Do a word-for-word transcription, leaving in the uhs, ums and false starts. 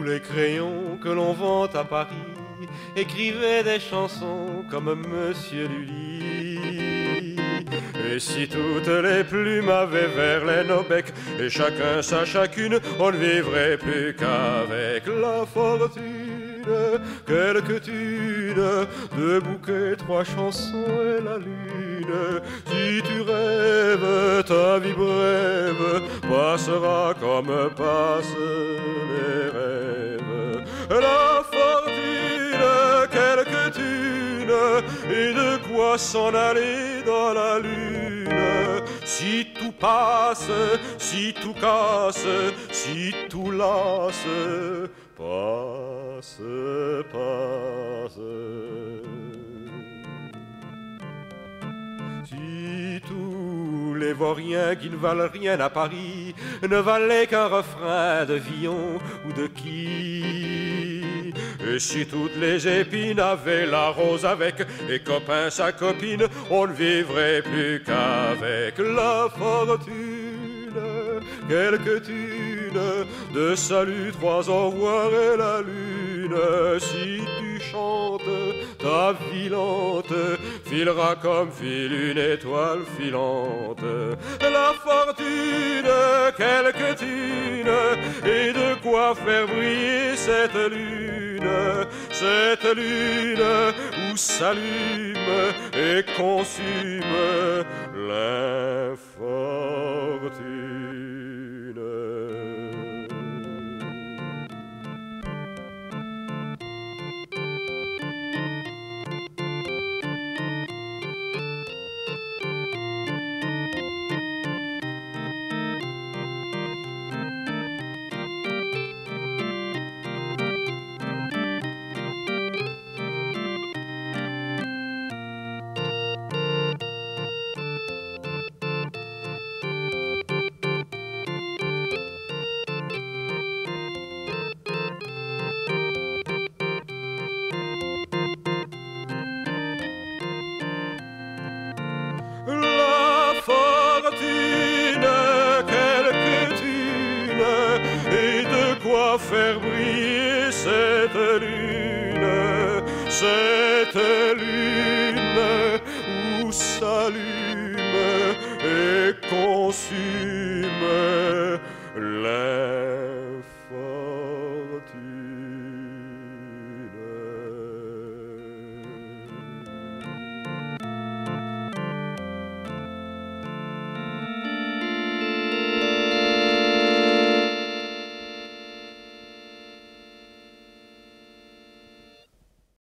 les crayons que l'on vend à Paris écrivaient des chansons comme Monsieur Lully. Et si toutes les plumes avaient Verlaine au bec, et chacun sa chacune, on ne vivrait plus qu'avec la fortune. Quelques thunes, deux bouquets, trois chansons et la lune. Si tu rêves, ta vie brève passera comme passent les rêves. La fortune, quelques thunes, et de quoi s'en aller dans la lune. Si tout passe, si tout casse, si tout lasse, passe, passe. Si tous les vauriens qui ne valent rien à Paris ne valaient qu'un refrain de Villon ou de qui, et si toutes les épines avaient la rose avec et copain sa copine, on ne vivrait plus qu'avec la fortune. Quelques thunes, de salut, trois au revoir et la lune. Si tu chantes, ta vie lente filera comme file une étoile filante. La fortune, quelques thunes, et de quoi faire briller cette lune. Cette lune où s'allume et consume l'infortune. Faire briller cette lune, cette lune où s'allume et consume